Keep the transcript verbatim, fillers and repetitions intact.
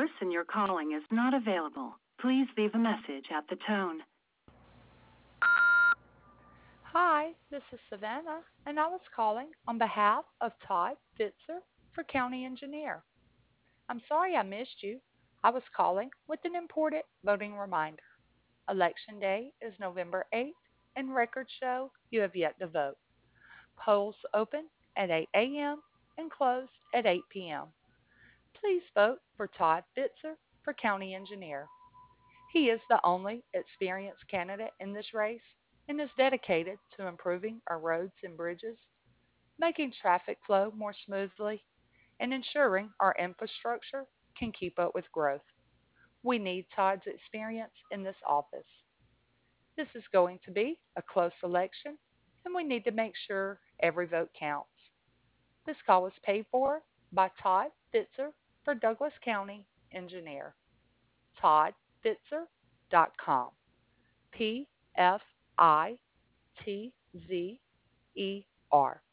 person you're calling is not available. Please leave a message at the tone. Hi, this is Savannah, and I was calling on behalf of Todd Fitzer for County Engineer. I'm sorry I missed you. I was calling with an important voting reminder. Election Day is November eighth, and records show you have yet to vote. Polls open at eight a m and closed at eight p m. Please vote for Todd Fitzer for County Engineer. He is the only experienced candidate in this race and is dedicated to improving our roads and bridges, making traffic flow more smoothly, and ensuring our infrastructure can keep up with growth. We need Todd's experience in this office. This is going to be a close election, and we need to make sure every vote counts. This call was paid for by Todd Fitzer for Douglas County Engineer. todd fitzer dot com. P F I T Z E R.